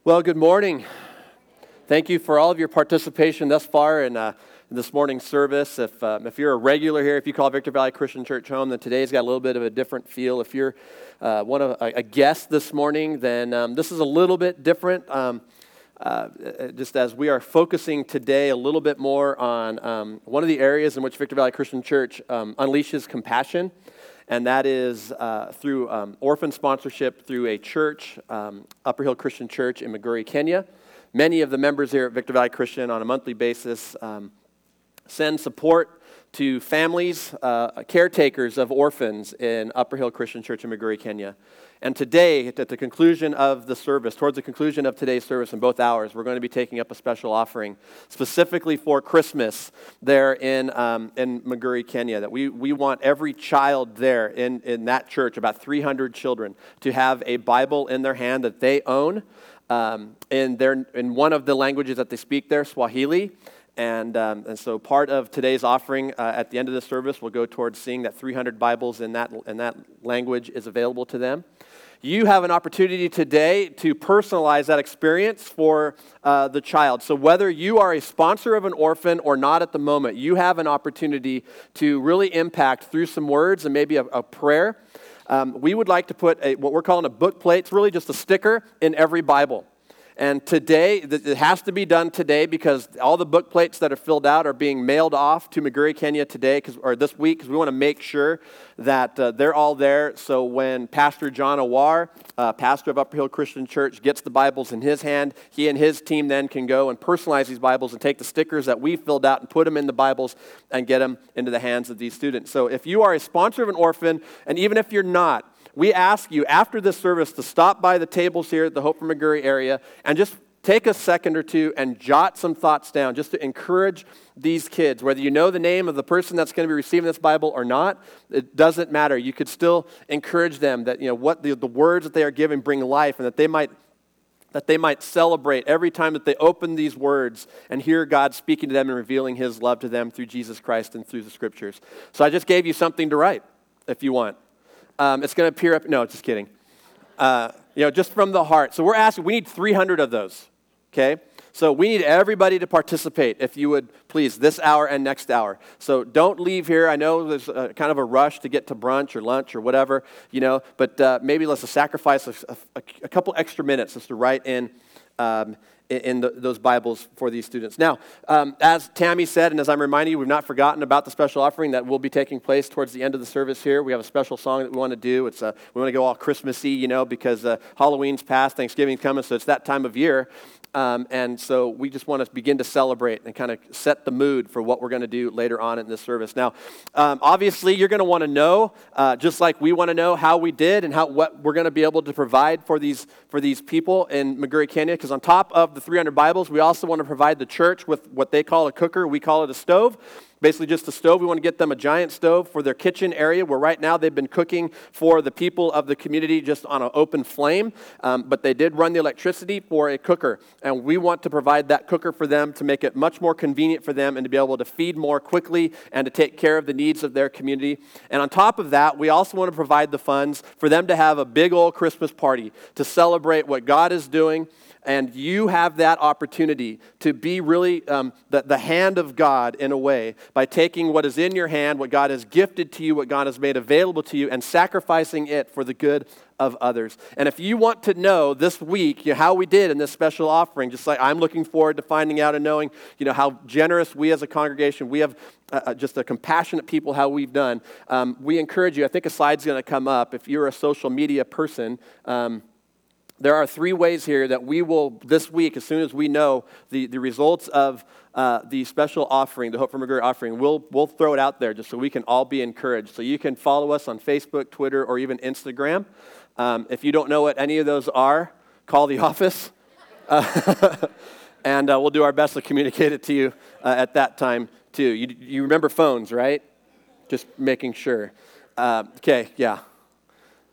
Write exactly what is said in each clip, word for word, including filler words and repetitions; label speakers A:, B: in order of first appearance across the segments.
A: Well, good morning. Thank you for all of your participation thus far in, uh, in this morning's service. If um, if you're a regular here, if you call Victor Valley Christian Church home, then today's got a little bit of a different feel. If you're uh, one of a, a guest this morning, then um, this is a little bit different. Um, uh, just as we are focusing today a little bit more on um, one of the areas in which Victor Valley Christian Church um, unleashes compassion. And that is uh, through um, orphan sponsorship through a church, um, Upper Hill Christian Church in Miguri, Kenya. Many of the members here at Victor Valley Christian on a monthly basis um, send support to families, uh, caretakers of orphans in Upper Hill Christian Church in Miguri, Kenya. And today, at the conclusion of the service, towards the conclusion of today's service in both hours, we're going to be taking up a special offering specifically for Christmas there in um, in Miguri, Kenya. That we we want every child there in, in that church, about three hundred children, to have a Bible in their hand that they own um, in their in one of the languages that they speak there, Swahili. And um, and so part of today's offering uh, at the end of the service will go towards seeing that three hundred Bibles in that in that language is available to them. You have an opportunity today to personalize that experience for uh, the child. So whether you are a sponsor of an orphan or not at the moment, you have an opportunity to really impact through some words and maybe a, a prayer. Um, we would like to put a, what we're calling a book plate. It's really just a sticker in every Bible. And today, it has to be done today because all the book plates that are filled out are being mailed off to Miguri, Kenya today, cause, or this week, because we want to make sure that uh, they're all there. So when Pastor John Awar, uh, pastor of Upper Hill Christian Church, gets the Bibles in his hand, he and his team then can go and personalize these Bibles and take the stickers that we filled out and put them in the Bibles and get them into the hands of these students. So if you are a sponsor of an orphan, and even if you're not, we ask you after this service to stop by the tables here at the Hope for Miguri area and just take a second or two and jot some thoughts down just to encourage these kids. Whether you know the name of the person that's going to be receiving this Bible or not, it doesn't matter. You could still encourage them that, you know, what the, the words that they are given bring life, and that they might that they might celebrate every time that they open these words and hear God speaking to them and revealing His love to them through Jesus Christ and through the Scriptures. So I just gave you something to write if you want. Um, it's going to appear up. No, just kidding. Uh, you know, just from the heart. So we're asking, we need three hundred of those, okay? So we need everybody to participate, if you would please, this hour and next hour. So don't leave here. I know there's a, kind of a rush to get to brunch or lunch or whatever, you know, but uh, maybe let's sacrifice a, a, a couple extra minutes just to write in um, in the, those Bibles for these students. Now, um, as Tammy said, and as I'm reminding you, we've not forgotten about the special offering that will be taking place towards the end of the service here. We have a special song that we want to do. It's uh, we want to go all Christmassy, you know, because uh, Halloween's past, Thanksgiving's coming, so it's that time of year. Um, and so we just want to begin to celebrate and kind of set the mood for what we're going to do later on in this service. Now, um, obviously, you're going to want to know, uh, just like we want to know how we did and how what we're going to be able to provide for these for these people in Miguri, Kenya. Because on top of the three hundred Bibles, we also want to provide the church with what they call a cooker. We call it a stove. Basically just a stove. We want to get them a giant stove for their kitchen area, where right now they've been cooking for the people of the community just on an open flame. Um, but they did run the electricity for a cooker. And we want to provide that cooker for them to make it much more convenient for them and to be able to feed more quickly and to take care of the needs of their community. And on top of that, we also want to provide the funds for them to have a big old Christmas party to celebrate what God is doing. And you have that opportunity to be really um, the, the hand of God in a way by taking what is in your hand, what God has gifted to you, what God has made available to you, and sacrificing it for the good of others. And if you want to know this week, you know, how we did in this special offering, just like I'm looking forward to finding out and knowing, you know, how generous we as a congregation, we have uh, just a compassionate people, how we've done. Um, we encourage you. I think a slide's going to come up. If you're a social media person, um, there are three ways here that we will, this week, as soon as we know the, the results of uh, the special offering, the Hope for Miguri offering, we'll, we'll throw it out there just so we can all be encouraged. So you can follow us on Facebook, Twitter, or even Instagram. Um, if you don't know what any of those are, call the office. Uh, and uh, we'll do our best to communicate it to you uh, at that time, too. You, you remember phones, right? Just making sure. Uh, okay, yeah.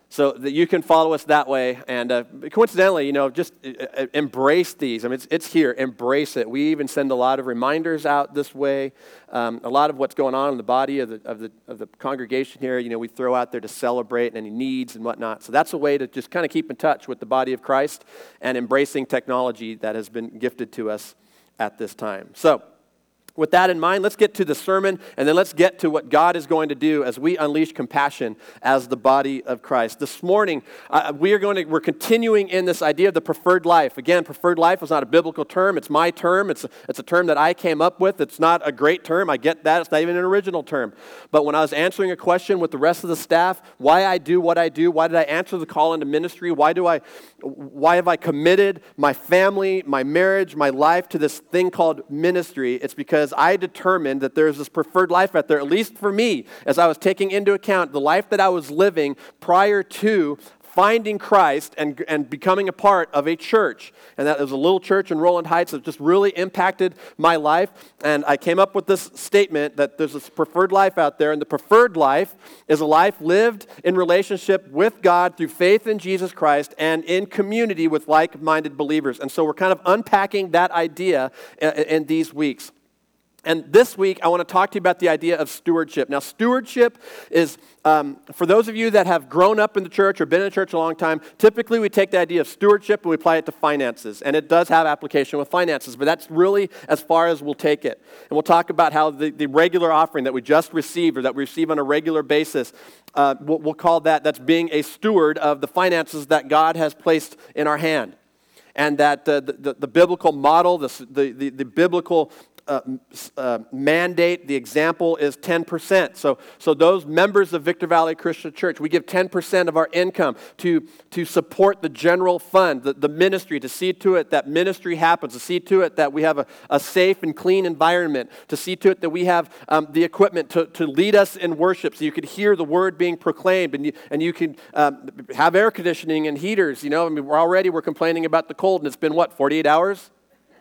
A: so that you can follow us that way. And uh, coincidentally, you know, just uh, embrace these. I mean, it's, it's here. Embrace it. We even send a lot of reminders out this way. Um, a lot of what's going on in the body of the, of the of the congregation here, you know, we throw out there to celebrate any needs and whatnot. So that's a way to just kind of keep in touch with the body of Christ and embracing technology that has been gifted to us at this time. So, with that in mind, let's get to the sermon, and then let's get to what God is going to do as we unleash compassion as the body of Christ. This morning, uh, we are going to, we're continuing in this idea of the preferred life. Again, preferred life is not a biblical term. It's my term. It's a, it's a term that I came up with. It's not a great term. I get that. It's not even an original term. But when I was answering a question with the rest of the staff, why I do what I do, why did I answer the call into ministry, why do I, why have I committed my family, my marriage, my life to this thing called ministry? It's because I determined that there's this preferred life out there, at least for me, as I was taking into account the life that I was living prior to finding Christ and, and becoming a part of a church. And that was a little church in Roland Heights that just really impacted my life. And I came up with this statement that there's this preferred life out there, and the preferred life is a life lived in relationship with God through faith in Jesus Christ and in community with like-minded believers. And so we're kind of unpacking that idea in, in these weeks. And this week, I want to talk to you about the idea of stewardship. Now, stewardship is, um, for those of you that have grown up in the church or been in the church a long time, typically we take the idea of stewardship and we apply it to finances. And it does have application with finances, but that's really as far as we'll take it. And we'll talk about how the, the regular offering that we just received or that we receive on a regular basis, uh, we'll, we'll call that, that's being a steward of the finances that God has placed in our hand. And that uh, the, the, the biblical model, the, the, the, the biblical Uh, uh, mandate, the example is ten percent. So, so those members of Victor Valley Christian Church, we give ten percent of our income to, to support the general fund, the, the ministry, to see to it that ministry happens, to see to it that we have a, a safe and clean environment, to see to it that we have um, the equipment to, to lead us in worship so you could hear the word being proclaimed and you, and you can um, have air conditioning and heaters. You know, I mean, we're already, we're complaining about the cold and it's been, what, forty-eight hours?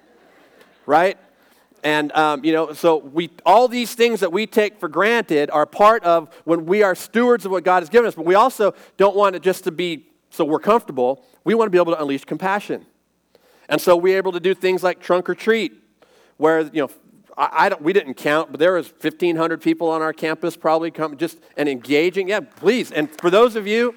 A: Right? And, um, you know, so we all these things that we take for granted are part of when we are stewards of what God has given us. But we also don't want it just to be so we're comfortable. We want to be able to unleash compassion. And so we're able to do things like trunk or treat, where, you know, I, I don't, we didn't count, but there was fifteen hundred people on our campus probably come just and engaging. Yeah, please. And for those of you...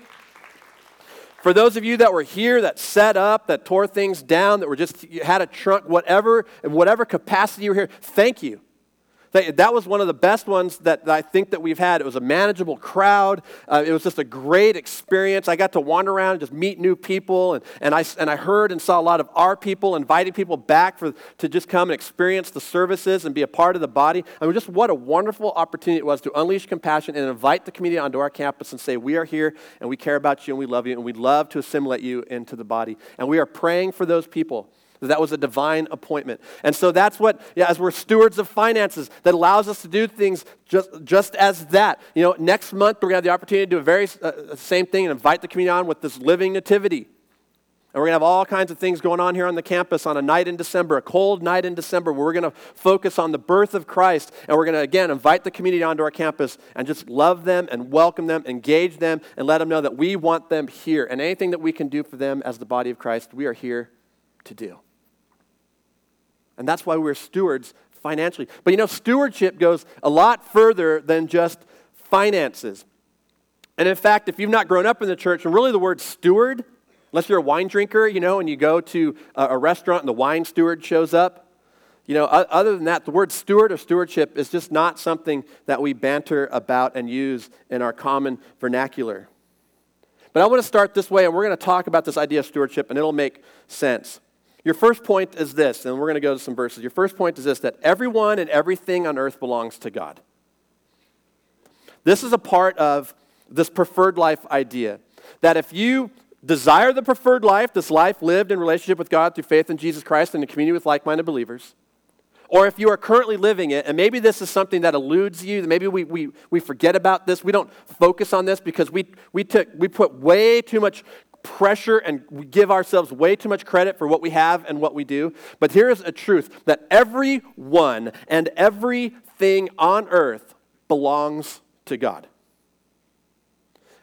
A: For those of you that were here, that set up, that tore things down, that were just had a trunk, whatever, in whatever capacity you were here, thank you. That was one of the best ones that I think that we've had. It was a manageable crowd. Uh, it was just a great experience. I got to wander around and just meet new people, and, and I and I heard and saw a lot of our people inviting people back for to just come and experience the services and be a part of the body. I mean, just what a wonderful opportunity it was to unleash compassion and invite the community onto our campus and say, we are here and we care about you and we love you and we'd love to assimilate you into the body. And we are praying for those people. That was a divine appointment. And so that's what, yeah, as we're stewards of finances, that allows us to do things just, just as that. You know, next month we're going to have the opportunity to do a very uh, same thing and invite the community on with this living nativity. And we're going to have all kinds of things going on here on the campus on a night in December, a cold night in December, where we're going to focus on the birth of Christ. And we're going to, again, invite the community onto our campus and just love them and welcome them, engage them, and let them know that we want them here. And anything that we can do for them as the body of Christ, we are here to do. And that's why we're stewards financially. But you know, stewardship goes a lot further than just finances. And in fact, if you've not grown up in the church, and really the word steward, unless you're a wine drinker, you know, and you go to a, a restaurant and the wine steward shows up, you know, other than that, the word steward or stewardship is just not something that we banter about and use in our common vernacular. But I want to start this way, and we're going to talk about this idea of stewardship, and it'll make sense. Your first point is this, and we're going to go to some verses. Your first point is this, that everyone and everything on earth belongs to God. This is a part of this preferred life idea, that if you desire the preferred life, this life lived in relationship with God through faith in Jesus Christ and in community with like-minded believers, or if you are currently living it, and maybe this is something that eludes you, maybe we we we forget about this, we don't focus on this because we we took we put way too much pressure and we give ourselves way too much credit for what we have and what we do. But here is a truth, that everyone and everything on earth belongs to God.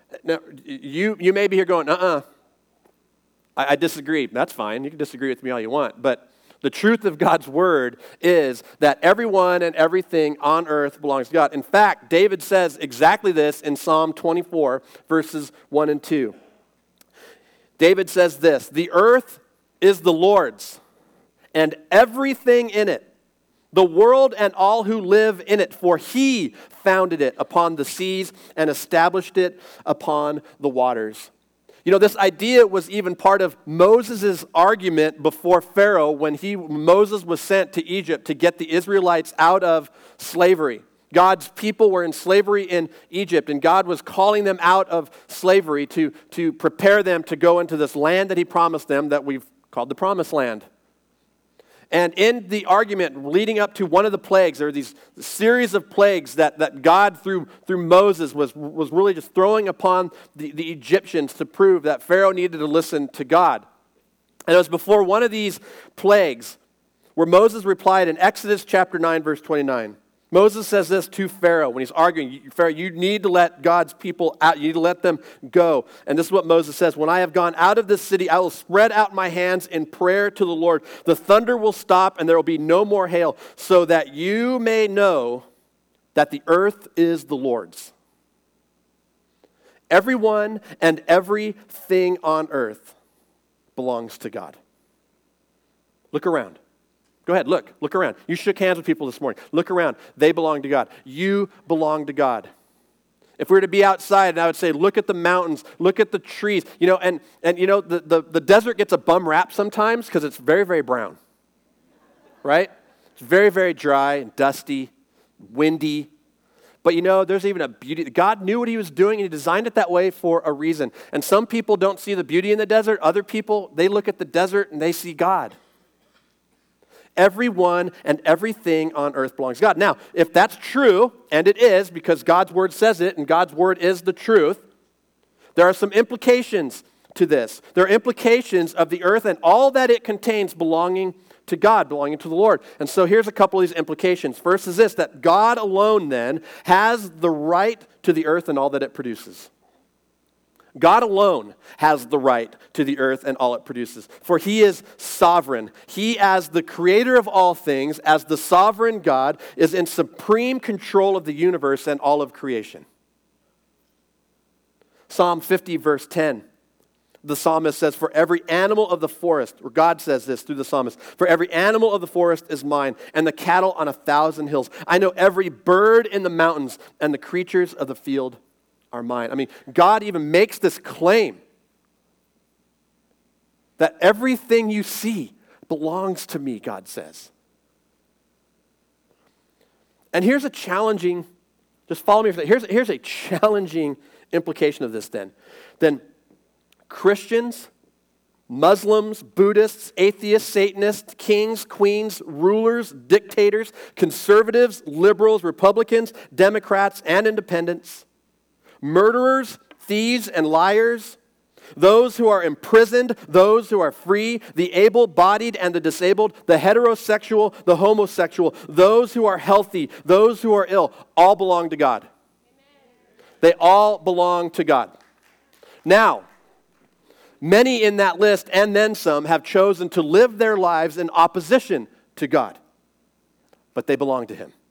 A: Now, you, you may be here going, uh-uh, I, I disagree. That's fine. You can disagree with me all you want. But the truth of God's word is that everyone and everything on earth belongs to God. In fact, David says exactly this in Psalm twenty-four, verses one and two. David says this, "The earth is the Lord's, and everything in it, the world and all who live in it, for he founded it upon the seas and established it upon the waters." You know, this idea was even part of Moses' argument before Pharaoh when he Moses was sent to Egypt to get the Israelites out of slavery. God's people were in slavery in Egypt, and God was calling them out of slavery to, to prepare them to go into this land that he promised them that we've called the Promised Land. And in the argument leading up to one of the plagues, there are these series of plagues that, that God, through, through Moses, was, was really just throwing upon the, the Egyptians to prove that Pharaoh needed to listen to God. And it was before one of these plagues where Moses replied in Exodus chapter nine, verse twenty-nine. Moses says this to Pharaoh when he's arguing, Pharaoh, you need to let God's people out. You need to let them go. And this is what Moses says, "When I have gone out of this city, I will spread out my hands in prayer to the Lord. The thunder will stop and there will be no more hail, so that you may know that the earth is the Lord's. Everyone and everything on earth belongs to God." Look around. Go ahead, look, look around. You shook hands with people this morning. Look around. They belong to God. You belong to God. If we were to be outside, and I would say, look at the mountains, look at the trees. You know, and, and you know, the, the, the desert gets a bum rap sometimes because it's very, very brown. Right? It's very, very dry and dusty, windy. But you know, there's even a beauty. God knew what he was doing, and he designed it that way for a reason. And some people don't see the beauty in the desert. Other people, they look at the desert and they see God. Everyone and everything on earth belongs to God. Now, if that's true, and it is, because God's word says it, and God's word is the truth, there are some implications to this. There are implications of the earth and all that it contains belonging to God, belonging to the Lord. And so here's a couple of these implications. First is this, that God alone then has the right to the earth and all that it produces. God alone has the right to the earth and all it produces, for he is sovereign. He, as the creator of all things, as the sovereign God, is in supreme control of the universe and all of creation. Psalm fifty, verse ten, the psalmist says, "For every animal of the forest," or God says this through the psalmist, "for every animal of the forest is mine, and the cattle on a thousand hills. I know every bird in the mountains, and the creatures of the field are mine." I mean, God even makes this claim that everything you see belongs to me, God says. And here's a challenging, just follow me for that. Here's, here's a challenging implication of this then. Then Christians, Muslims, Buddhists, atheists, Satanists, kings, queens, rulers, dictators, conservatives, liberals, Republicans, Democrats, and independents, murderers, thieves, and liars, those who are imprisoned, those who are free, the able-bodied and the disabled, the heterosexual, the homosexual, those who are healthy, those who are ill, all belong to God. Amen. They all belong to God. Now, many in that list, and then some, have chosen to live their lives in opposition to God, but they belong to him.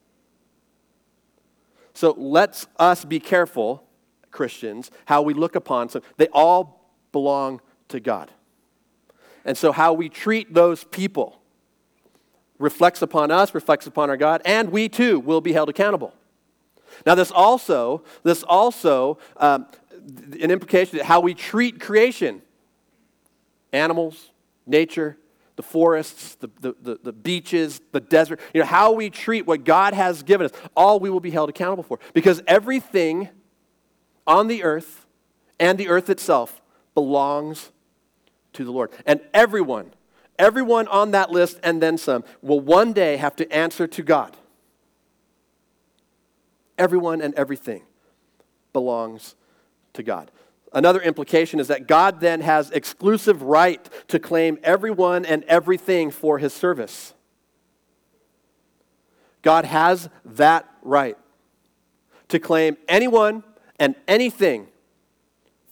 A: So let's us be careful, Christians, how we look upon some. They all belong to God. And so how we treat those people reflects upon us, reflects upon our God, and we too will be held accountable. Now this also, this also, um, an implication of how we treat creation. Animals, nature, the forests, the, the, the, the beaches, the desert, you know, how we treat what God has given us, all we will be held accountable for. Because everything on the earth and the earth itself belongs to the Lord. And everyone, everyone on that list and then some, will one day have to answer to God. Everyone and everything belongs to God. Another implication is that God then has exclusive right to claim everyone and everything for his service. God has that right to claim anyone and anything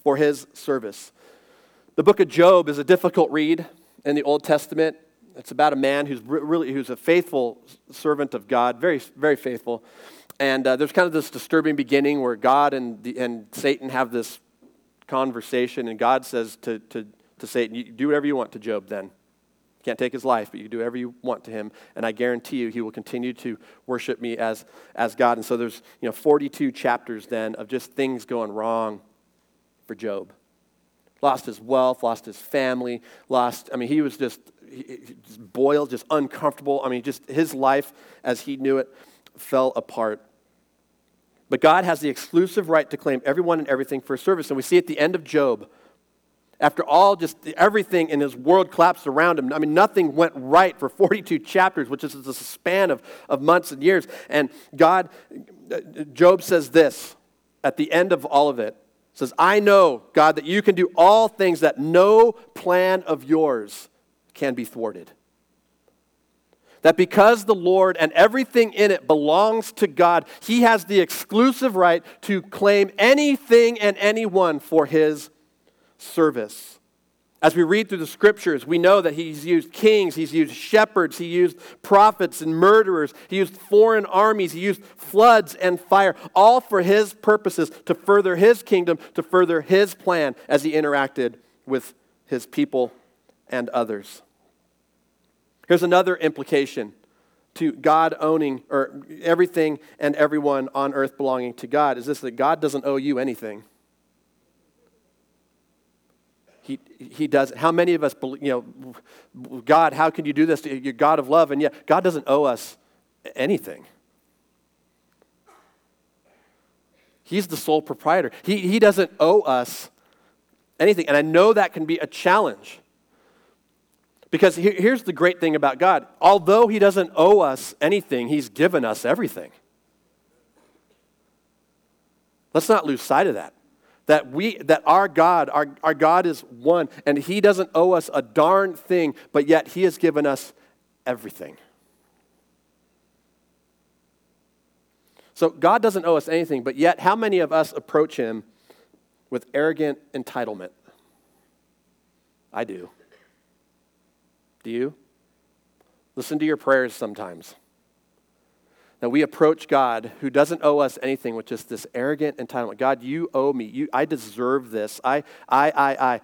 A: for his service. The book of Job is a difficult read in the Old Testament. It's about a man who's really who's a faithful servant of God, very very faithful. And uh, there's kind of this disturbing beginning where God and the, and Satan have this conversation, and God says to to to Satan, "You do whatever you want to Job. Then you can't take his life, but you do whatever you want to him, and I guarantee you, he will continue to worship me as as God." And so there's you know forty-two chapters then of just things going wrong for Job. Lost his wealth, lost his family, lost. I mean, he was just. He, just boiled, just uncomfortable. I mean, just his life as he knew it fell apart. But God has the exclusive right to claim everyone and everything for his service. And we see at the end of Job, after all, just everything in his world collapsed around him. I mean, nothing went right for forty-two chapters, which is a span of, of months and years. And God, Job says this at the end of all of it. Says, "I know, God, that you can do all things, that no plan of yours can be thwarted. That because the Lord and everything in it belongs to God, he has the exclusive right to claim anything and anyone for his service." As we read through the scriptures, we know that he's used kings, he's used shepherds, he used prophets and murderers, he used foreign armies, he used floods and fire, all for his purposes, to further his kingdom, to further his plan as he interacted with his people and others. Here's another implication to God owning, or everything and everyone on earth belonging to God, is this: that God doesn't owe you anything. He he doesn't. How many of us, you know, God, how can you do this? You're God of love, and yet God doesn't owe us anything. He's the sole proprietor. He he doesn't owe us anything, and I know that can be a challenge. Because here's the great thing about God. Although he doesn't owe us anything, he's given us everything. Let's not lose sight of that. That we, that our God, our, our God is one, and he doesn't owe us a darn thing, but yet he has given us everything. So God doesn't owe us anything, but yet how many of us approach him with arrogant entitlement? I do. Do you? Listen to your prayers sometimes. That we approach God, who doesn't owe us anything, with just this arrogant entitlement. God, you owe me. You, I deserve this. I, I, I, I.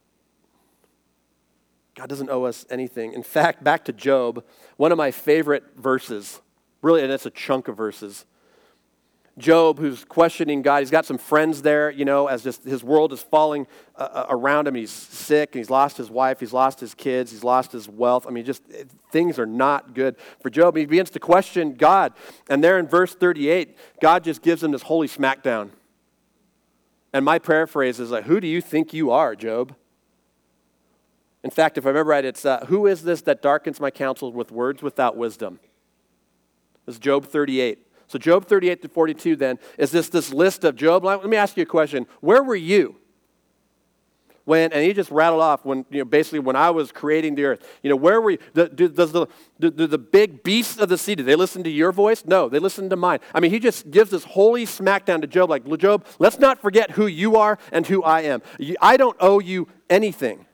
A: God doesn't owe us anything. In fact, back to Job, one of my favorite verses, really, and it's a chunk of verses. Job, who's questioning God, he's got some friends there, you know, as just his world is falling uh, around him. He's sick, and he's lost his wife, he's lost his kids, he's lost his wealth. I mean, just things are not good for Job. He begins to question God. And there in verse thirty-eight, God just gives him this holy smackdown. And my paraphrase is like, "Who do you think you are, Job?" In fact, if I remember right, it's, uh, "Who is this that darkens my counsel with words without wisdom?" This is Job thirty-eight. So Job thirty-eight to forty-two then is this, this list of Job. Let me ask you a question. Where were you when, and he just rattled off, when, you know, basically when I was creating the earth, you know, where were you? Do, do, does the, do, do the big beasts of the sea, do they listen to your voice? No, they listen to mine. I mean, he just gives this holy smackdown to Job, like, Job, let's not forget who you are and who I am. I don't owe you anything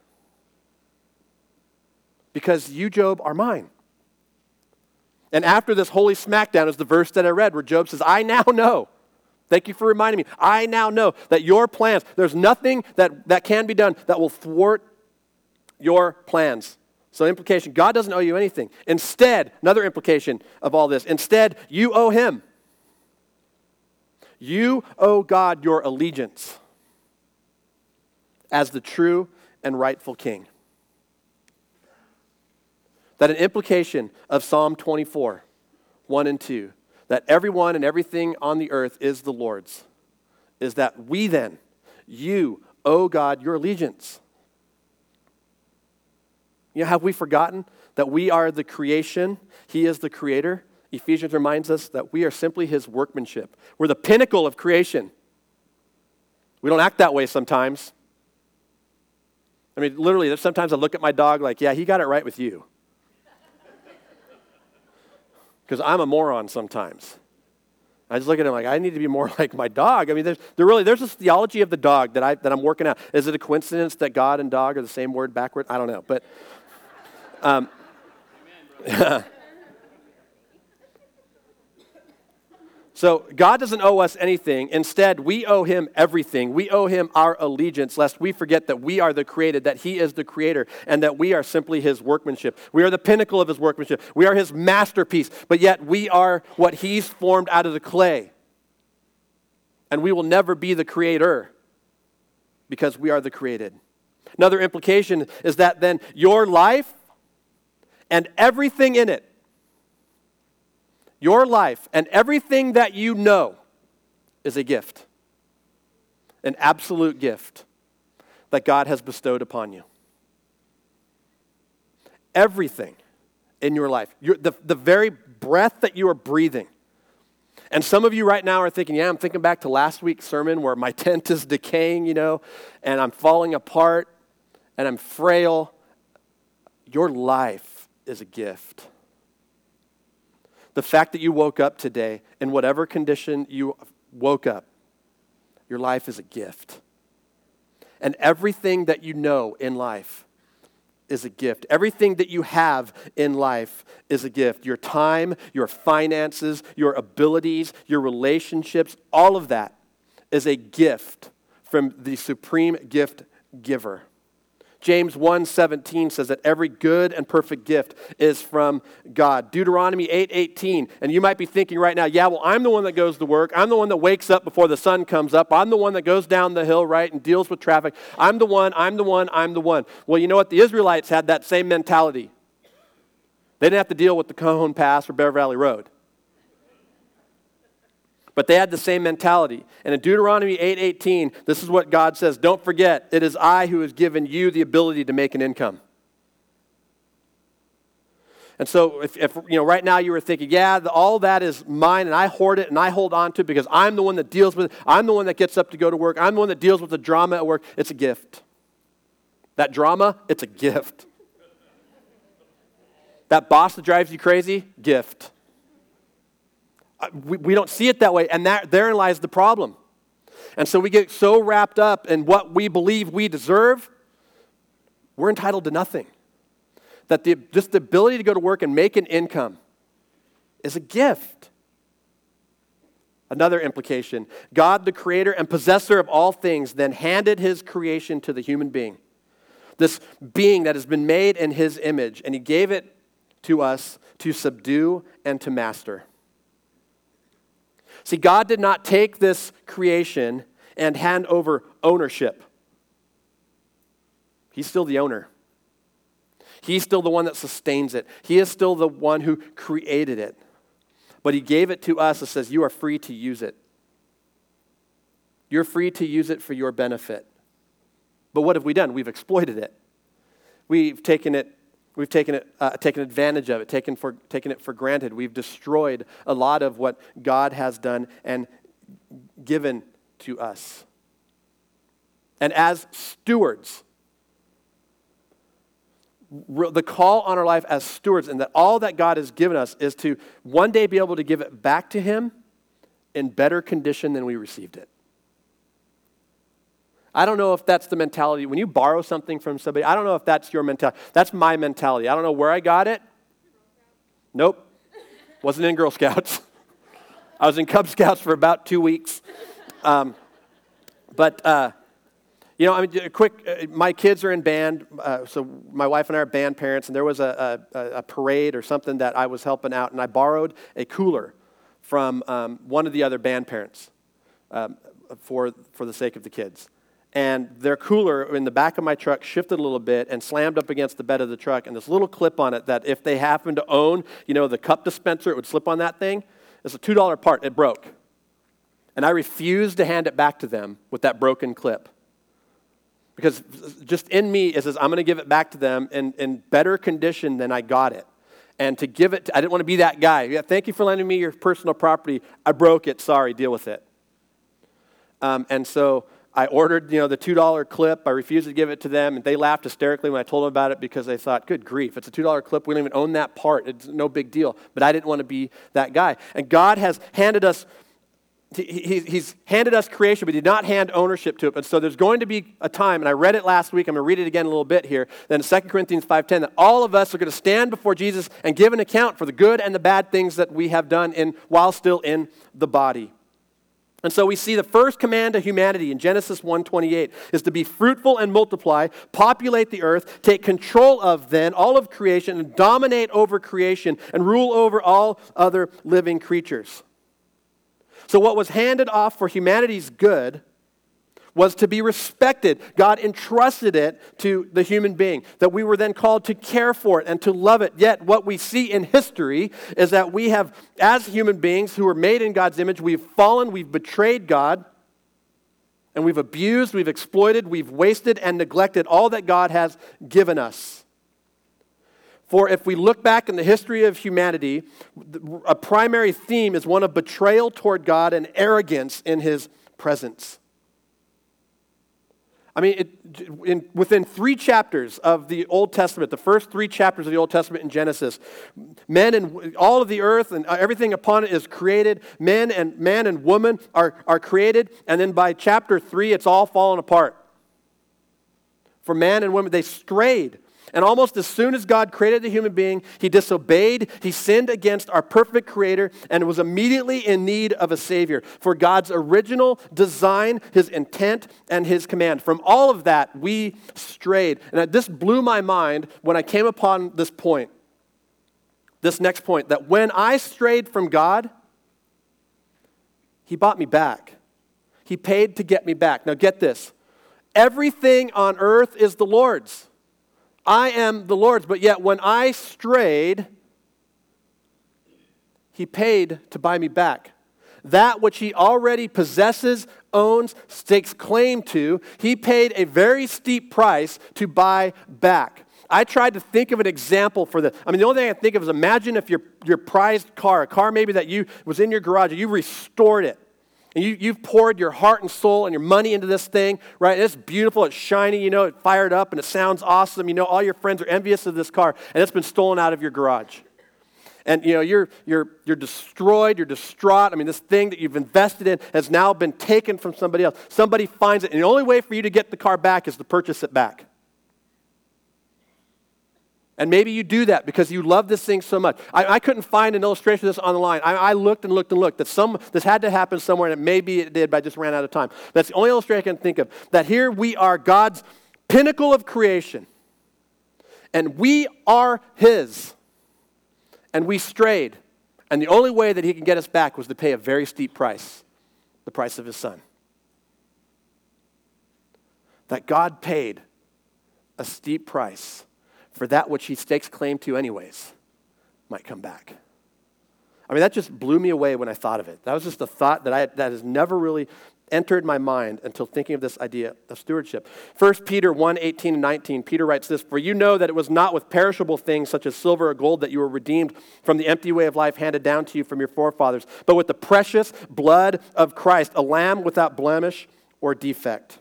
A: because you, Job, are mine. And after this holy smackdown is the verse that I read where Job says, "I now know." Thank you for reminding me. "I now know that your plans, there's nothing that, that can be done that will thwart your plans." So implication, God doesn't owe you anything. Instead, another implication of all this, instead, you owe him. You owe God your allegiance as the true and rightful king. That an implication of Psalm twenty-four, one and two, that everyone and everything on the earth is the Lord's, is that we then, you owe God your allegiance. You know, have we forgotten that we are the creation? He is the creator. Ephesians reminds us that we are simply his workmanship. We're the pinnacle of creation. We don't act that way sometimes. I mean, literally, sometimes I look at my dog like, yeah, he got it right with you. Because I'm a moron sometimes. I just look at him like, I need to be more like my dog. I mean, there's there really there's this theology of the dog that I that I'm working out. Is it a coincidence that God and dog are the same word backward? I don't know, but um, so God doesn't owe us anything. Instead, we owe him everything. We owe him our allegiance, lest we forget that we are the created, that he is the creator, and that we are simply his workmanship. We are the pinnacle of his workmanship. We are his masterpiece, but yet we are what he's formed out of the clay. And we will never be the creator because we are the created. Another implication is that then your life and everything in it, your life and everything that you know is a gift, an absolute gift that God has bestowed upon you. Everything in your life, your, the, the very breath that you are breathing. And some of you right now are thinking, yeah, I'm thinking back to last week's sermon where my tent is decaying, you know, and I'm falling apart and I'm frail. Your life is a gift. The fact that you woke up today, in whatever condition you woke up, your life is a gift. And everything that you know in life is a gift. Everything that you have in life is a gift. Your time, your finances, your abilities, your relationships, all of that is a gift from the supreme gift giver. James one seventeen says that every good and perfect gift is from God. Deuteronomy eight eighteen, and you might be thinking right now, yeah, well, I'm the one that goes to work. I'm the one that wakes up before the sun comes up. I'm the one that goes down the hill, right, and deals with traffic. I'm the one, I'm the one, I'm the one. Well, you know what? The Israelites had that same mentality. They didn't have to deal with the Cajon Pass or Bear Valley Road. But they had the same mentality. And in Deuteronomy eight eighteen, this is what God says, don't forget, it is I who has given you the ability to make an income. And so if, if you know, right now you were thinking, yeah, the, all that is mine and I hoard it and I hold on to it because I'm the one that deals with it. I'm the one that gets up to go to work. I'm the one that deals with the drama at work. It's a gift. That drama, it's a gift. That boss that drives you crazy, gift. We, we don't see it that way, and that, therein lies the problem. And so we get so wrapped up in what we believe we deserve, we're entitled to nothing. That the, just the ability to go to work and make an income is a gift. Another implication, God, the creator and possessor of all things, then handed his creation to the human being. This being that has been made in his image, and he gave it to us to subdue and to master. See, God did not take this creation and hand over ownership. He's still the owner. He's still the one that sustains it. He is still the one who created it. But he gave it to us and says, you are free to use it. You're free to use it for your benefit. But what have we done? We've exploited it. We've taken it We've taken it, uh, taken advantage of it, taken for taken it for granted. We've destroyed a lot of what God has done and given to us. And as stewards, re- the call on our life as stewards, and that all that God has given us is to one day be able to give it back to him in better condition than we received it. I don't know if that's the mentality. When you borrow something from somebody, I don't know if that's your mentality. That's my mentality. I don't know where I got it. Nope. Wasn't in Girl Scouts. I was in Cub Scouts for about two weeks. Um, but, uh, you know, I mean, quick, uh, my kids are in band, uh, so my wife and I are band parents, and there was a, a, a parade or something that I was helping out, and I borrowed a cooler from um, one of the other band parents um, for for the sake of the kids. And their cooler in the back of my truck shifted a little bit and slammed up against the bed of the truck. And this little clip on it that if they happened to own, you know, the cup dispenser, it would slip on that thing. It's a two dollar part. It broke. And I refused to hand it back to them with that broken clip. Because just in me, it says, I'm going to give it back to them in, in better condition than I got it. And to give it, to, I didn't want to be that guy. Yeah, thank you for lending me your personal property. I broke it. Sorry, deal with it. Um, and so I ordered, you know, the two dollar clip. I refused to give it to them, and they laughed hysterically when I told them about it because they thought, good grief, it's a two dollar clip. We don't even own that part. It's no big deal. But I didn't want to be that guy. And God has handed us he, he, he's handed us creation, but he did not hand ownership to it. And so there's going to be a time, and I read it last week, I'm going to read it again a little bit here, then in Second Corinthians five ten, that all of us are going to stand before Jesus and give an account for the good and the bad things that we have done in while still in the body. And so we see the first command to humanity in Genesis one twenty-eight is to be fruitful and multiply, populate the earth, take control of then all of creation, and dominate over creation and rule over all other living creatures. So what was handed off for humanity's good was to be respected. God entrusted it to the human being, that we were then called to care for it and to love it. Yet what we see in history is that we have, as human beings who are made in God's image, we've fallen, we've betrayed God, and we've abused, we've exploited, we've wasted and neglected all that God has given us. For if we look back in the history of humanity, a primary theme is one of betrayal toward God and arrogance in His presence. I mean, it, in, within three chapters of the Old Testament, the first three chapters of the Old Testament in Genesis, men and all of the earth and everything upon it is created. Men and man and woman are, are created. And then by chapter three, it's all fallen apart. For man and woman, they strayed. And almost as soon as God created the human being, he disobeyed, he sinned against our perfect creator, and was immediately in need of a Savior. For God's original design, his intent, and his command. From all of that, we strayed. And this blew my mind when I came upon this point, this next point, that when I strayed from God, he bought me back. He paid to get me back. Now get this. Everything on earth is the Lord's. I am the Lord's, but yet when I strayed, he paid to buy me back. That which he already possesses, owns, stakes claim to, he paid a very steep price to buy back. I tried to think of an example for this. I mean, the only thing I can think of is imagine if your, your prized car, a car maybe that you was in your garage, and you restored it. And you, you've poured your heart and soul and your money into this thing, right? And it's beautiful, it's shiny, you know, it fired up and it sounds awesome. You know, all your friends are envious of this car, and it's been stolen out of your garage. And, you know, you're, you're, you're destroyed, you're distraught. I mean, this thing that you've invested in has now been taken from somebody else. Somebody finds it, and the only way for you to get the car back is to purchase it back. And maybe you do that because you love this thing so much. I, I couldn't find an illustration of this online. I, I looked and looked and looked. That some this had to happen somewhere, and maybe it did, but I just ran out of time. That's the only illustration I can think of. That here we are God's pinnacle of creation. And we are his. And we strayed. And the only way that he can get us back was to pay a very steep price. The price of his son. That God paid a steep price for that which he stakes claim to anyways, might come back. I mean, that just blew me away when I thought of it. That was just a thought that I that has never really entered my mind until thinking of this idea of stewardship. First Peter one, eighteen and nineteen, Peter writes this, "For you know that it was not with perishable things such as silver or gold that you were redeemed from the empty way of life handed down to you from your forefathers, but with the precious blood of Christ, a lamb without blemish or defect."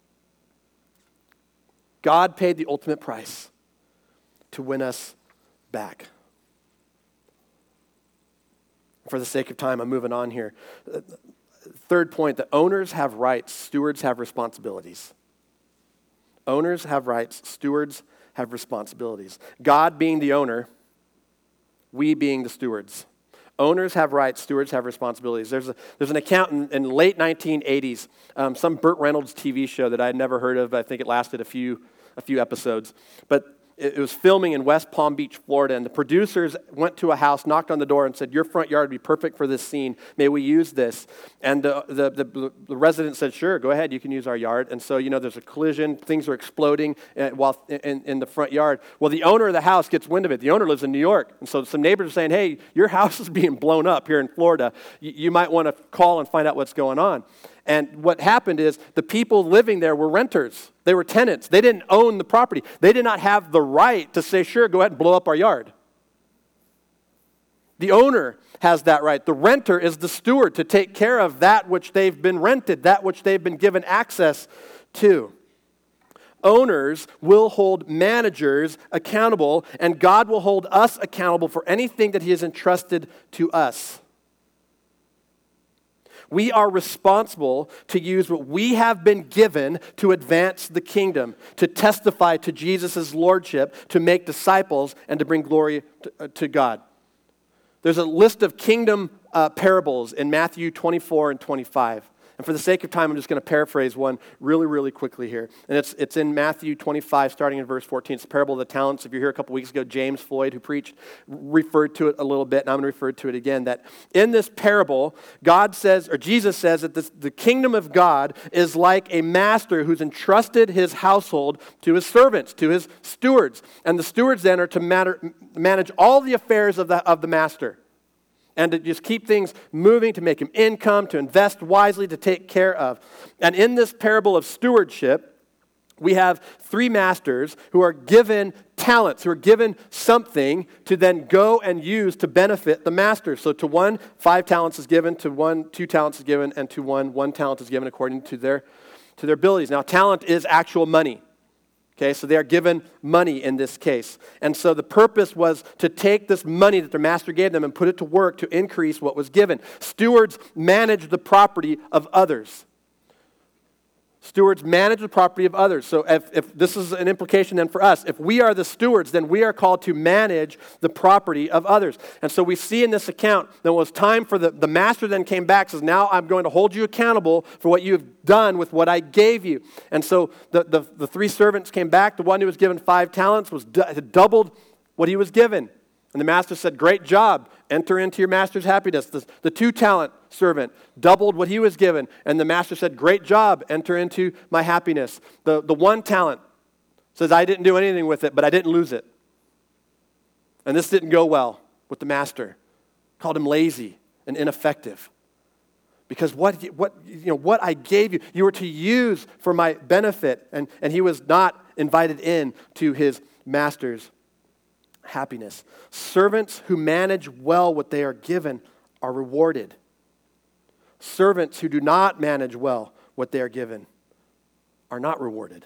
A: God paid the ultimate price to win us back. For the sake of time, I'm moving on here. Third point, that owners have rights, stewards have responsibilities. Owners have rights, stewards have responsibilities. God being the owner, we being the stewards. Owners have rights, stewards have responsibilities. There's a, there's an account in, in late nineteen eighties, um, some Burt Reynolds T V show that I had never heard of. I think it lasted a few a few episodes. But it was filming in West Palm Beach, Florida, and the producers went to a house, knocked on the door, and said, "Your front yard would be perfect for this scene. May we use this?" And the, the, the, the resident said, "Sure, go ahead, you can use our yard." And so, you know, there's a collision, things are exploding uh, while in, in the front yard. Well, the owner of the house gets wind of it. The owner lives in New York, and so some neighbors are saying, "Hey, your house is being blown up here in Florida. You, you might want to call and find out what's going on." And what happened is the people living there were renters. They were tenants. They didn't own the property. They did not have the right to say, "Sure, go ahead and blow up our yard." The owner has that right. The renter is the steward to take care of that which they've been rented, that which they've been given access to. Owners will hold managers accountable, and God will hold us accountable for anything that he has entrusted to us. We are responsible to use what we have been given to advance the kingdom, to testify to Jesus' lordship, to make disciples, and to bring glory to, uh, to God. There's a list of kingdom uh, parables in Matthew twenty-four and twenty-five. And for the sake of time, I'm just going to paraphrase one really, really quickly here. And it's it's in Matthew twenty-five, starting in verse fourteen. It's the parable of the talents. If you're here a couple weeks ago, James Floyd, who preached, referred to it a little bit, and I'm going to refer to it again, that in this parable, God says, or Jesus says, that this, the kingdom of God is like a master who's entrusted his household to his servants, to his stewards. And the stewards then are to matter, manage all the affairs of the, of the master. And to just keep things moving, to make him income, to invest wisely, to take care of. And in this parable of stewardship, we have three masters who are given talents, who are given something to then go and use to benefit the master. So to one, five talents is given, to one, two talents is given, and to one, one talent is given according to their, to their abilities. Now, talent is actual money. Okay, so they are given money in this case. And so the purpose was to take this money that their master gave them and put it to work to increase what was given. Stewards manage the property of others. Stewards manage the property of others. So if, if this is an implication then for us, if we are the stewards, then we are called to manage the property of others. And so we see in this account that it was time for the, the master then came back, says, now I'm going to hold you accountable for what you have done with what I gave you. And so the, the, the three servants came back. The one who was given five talents was had doubled what he was given. And the master said, great job. Enter into your master's happiness. The, the two-talent servant doubled what he was given. And the master said, great job. Enter into my happiness. The, the one talent says, I didn't do anything with it, but I didn't lose it. And this didn't go well with the master. Called him lazy and ineffective. Because what, what, you know, what I gave you, you were to use for my benefit. And, and he was not invited in to his master's happiness. Servants who manage well what they are given are rewarded. Servants who do not manage well what they are given are not rewarded.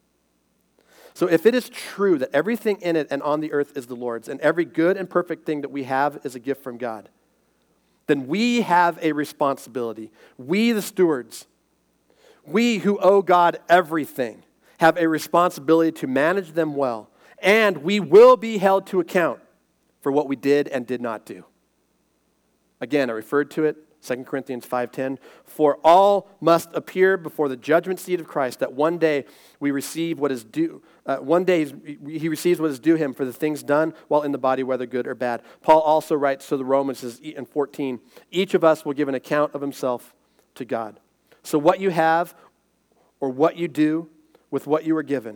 A: So if it is true that everything in it and on the earth is the Lord's, and every good and perfect thing that we have is a gift from God, then we have a responsibility. We, the stewards, we who owe God everything, have a responsibility to manage them well. And we will be held to account for what we did and did not do. Again, I referred to it, Second Corinthians five ten. For all must appear before the judgment seat of Christ, that one day we receive what is due. Uh, one day he receives what is due him for the things done while in the body, whether good or bad. Paul also writes to the Romans in fourteen, each of us will give an account of himself to God. So what you have or what you do with what you were given,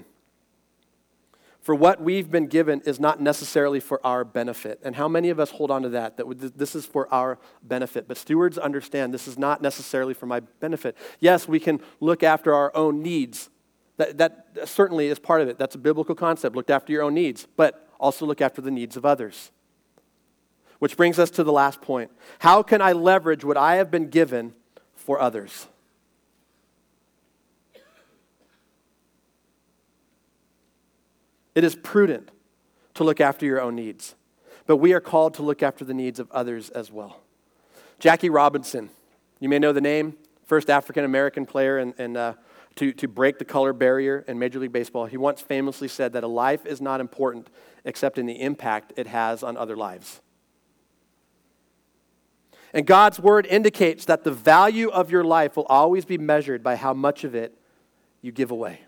A: for what we've been given is not necessarily for our benefit. And how many of us hold on to that, that this is for our benefit? But stewards understand this is not necessarily for my benefit. Yes, we can look after our own needs. That, that certainly is part of it. That's a biblical concept. Look after your own needs, but also look after the needs of others. Which brings us to the last point. How can I leverage what I have been given for others? It is prudent to look after your own needs, but we are called to look after the needs of others as well. Jackie Robinson, you may know the name, first African-American player in, in, uh, to, to break the color barrier in Major League Baseball. He once famously said that a life is not important except in the impact it has on other lives. And God's word indicates that the value of your life will always be measured by how much of it you give away.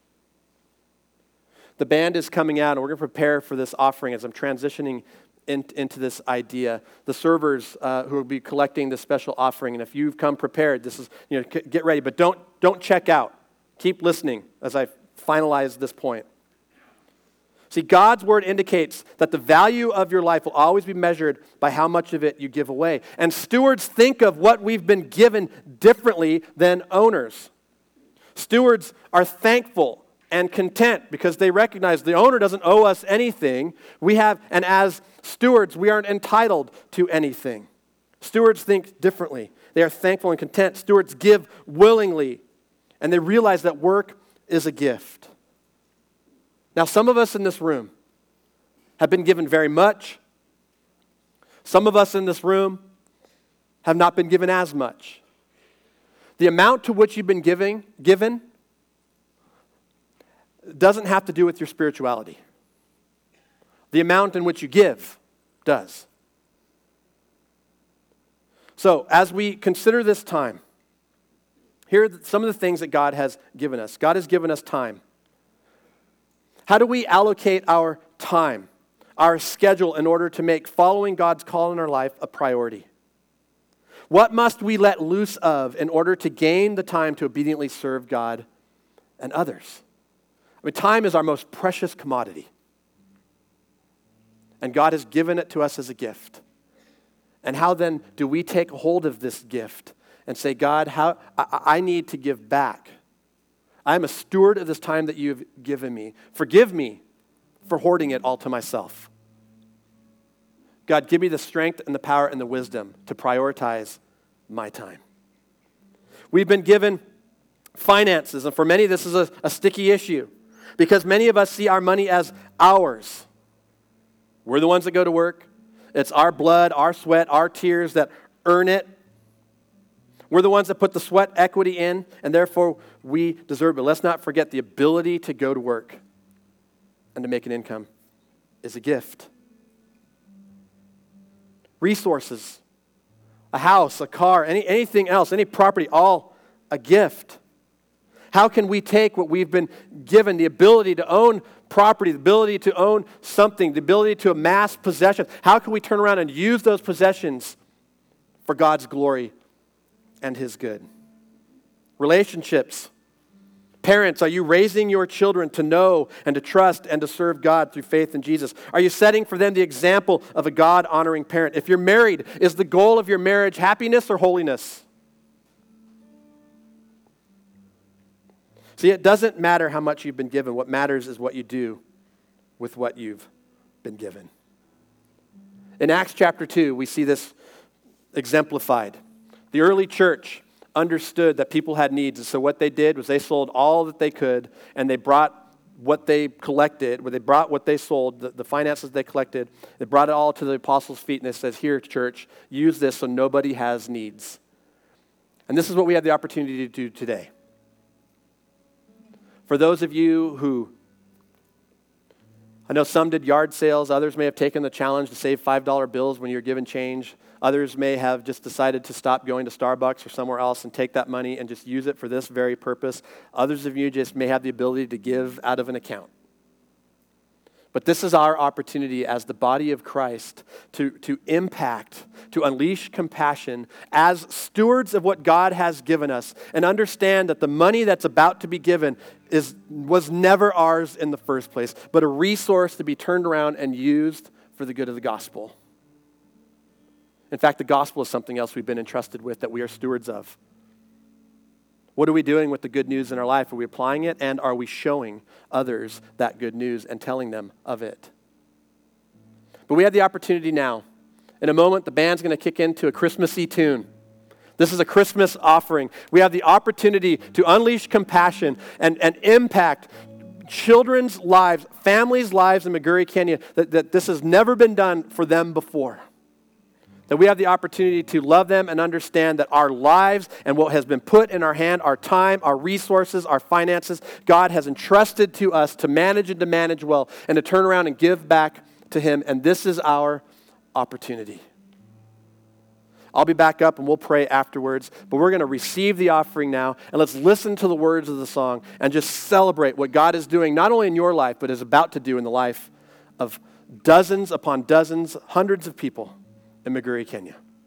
A: The band is coming out, and we're going to prepare for this offering as I'm transitioning in, into this idea. The servers uh, who will be collecting this special offering, and if you've come prepared, this is, you know, get ready, but don't don't check out. Keep listening as I finalize this point. See, God's word indicates that the value of your life will always be measured by how much of it you give away. And stewards think of what we've been given differently than owners. Stewards are thankful and content because they recognize the owner doesn't owe us anything. We have, and as stewards, we aren't entitled to anything. Stewards think differently. They are thankful and content. Stewards give willingly, and they realize that work is a gift. Now, some of us in this room have been given very much. Some of us in this room have not been given as much. The amount to which you've been giving, given doesn't have to do with your spirituality. The amount in which you give does. So, as we consider this time, here are some of the things that God has given us. God has given us time. How do we allocate our time, our schedule, in order to make following God's call in our life a priority? What must we let loose of in order to gain the time to obediently serve God and others? I mean, time is our most precious commodity. And God has given it to us as a gift. And how then do we take hold of this gift and say, God, how I, I need to give back. I'm a steward of this time that you've given me. Forgive me for hoarding it all to myself. God, give me the strength and the power and the wisdom to prioritize my time. We've been given finances, and for many this is a, a sticky issue because many of us see our money as ours. We're the ones that go to work. It's our blood, our sweat, our tears that earn it. We're the ones that put the sweat equity in, and therefore we deserve it. But let's not forget the ability to go to work and to make an income is a gift. Resources, a house, a car, any, anything else, any property, all a gift. How can we take what we've been given, the ability to own property, the ability to own something, the ability to amass possessions, how can we turn around and use those possessions for God's glory and His good? Relationships. Parents, are you raising your children to know and to trust and to serve God through faith in Jesus? Are you setting for them the example of a God-honoring parent? If you're married, is the goal of your marriage happiness or holiness? See, it doesn't matter how much you've been given. What matters is what you do with what you've been given. In Acts chapter two, we see this exemplified. The early church understood that people had needs, and so what they did was they sold all that they could, and they brought what they collected, where they brought what they sold, the, the finances they collected, they brought it all to the apostles' feet, and they said, here, church, use this so nobody has needs. And this is what we have the opportunity to do today. For those of you who, I know some did yard sales, others may have taken the challenge to save five dollar bills when you're given change. Others may have just decided to stop going to Starbucks or somewhere else and take that money and just use it for this very purpose. Others of you just may have the ability to give out of an account. But this is our opportunity as the body of Christ to, to impact, to unleash compassion as stewards of what God has given us and understand that the money that's about to be given is was never ours in the first place, but a resource to be turned around and used for the good of the gospel. In fact, the gospel is something else we've been entrusted with that we are stewards of. What are we doing with the good news in our life? Are we applying it, and are we showing others that good news and telling them of it? But we have the opportunity now. In a moment, the band's going to kick into a Christmassy tune. This is a Christmas offering. We have the opportunity to unleash compassion and, and impact children's lives, families' lives in Maguri, Kenya, that, that this has never been done for them before. That we have the opportunity to love them and understand that our lives and what has been put in our hand, our time, our resources, our finances, God has entrusted to us to manage and to manage well and to turn around and give back to Him. And this is our opportunity. I'll be back up and we'll pray afterwards, but we're going to receive the offering now, and let's listen to the words of the song and just celebrate what God is doing, not only in your life, but is about to do in the life of dozens upon dozens, hundreds of people in Maguri, Kenya.